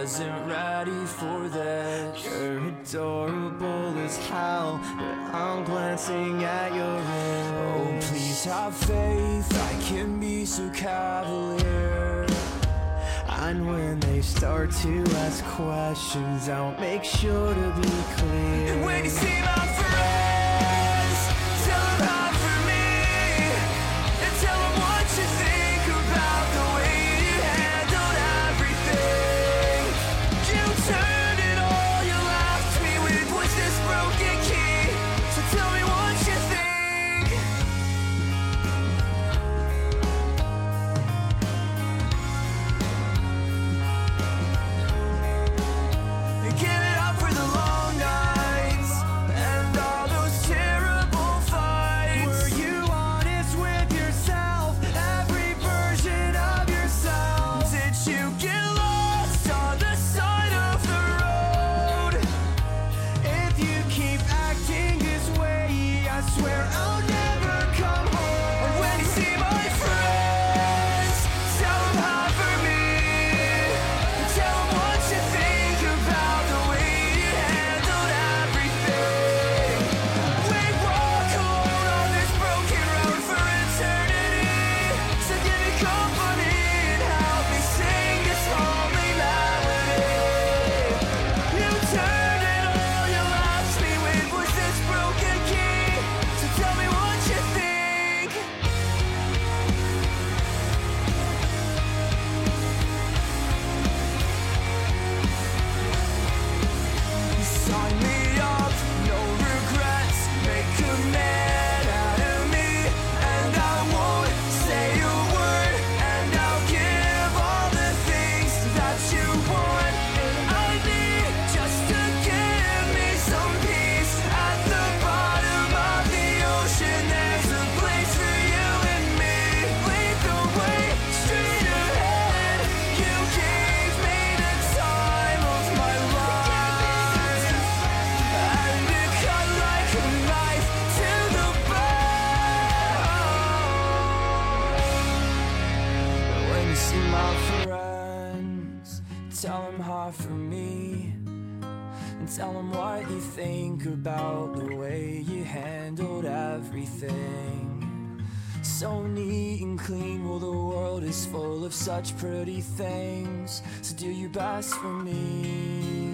wasn't ready for this. You're adorable as hell, but I'm glancing at your wrist. Oh, please have faith, I can be so cavalier. And when they start to ask questions, I'll make sure to be clear. And when you see my friends, tell them hide for me, and tell them what you think about the way you handled everything. You turned it all you left me with was this broken key. So tell me what you think. Give it up for the long nights and all those terrible fights. Were you honest with yourself, every version of yourself? Did you get lost on the side of the road? If you keep acting this way, I swear I'll never come home. And when you see my friends, tell them hide for me, and tell them what you think about the way you handled everything. We walk alone on this broken road for eternity, so give me company and help me sing this lonely melody. You turned it all you left me with was this broken key, so tell me what you think. You sign me up, no regrets, make a man out of me, and I won't say a word, and I'll give all the things that you want and I need just to give me some peace. At the bottom of the ocean there's a place for you and me. Lead the way straight ahead, you gave me the time of my life, and it cut like a knife to the bone. When you see my friends, tell them hide for me, and tell them what you think about the way you handled everything. So neat and clean, well the world is full of such pretty things, so do your best for me.